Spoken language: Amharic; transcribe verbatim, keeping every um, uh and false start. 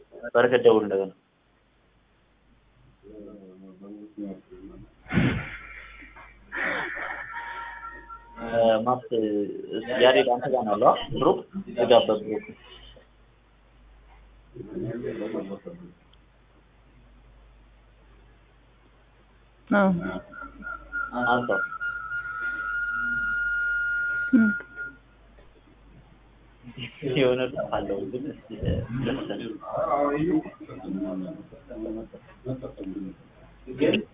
በረከት ደውል እንደገና ማስ ያሬድ አንተ ጋር ነው አለ ግሩፕ ተጋበዝ ግሩፕ ነው አንተ የሆነ አለው ግን እስቲ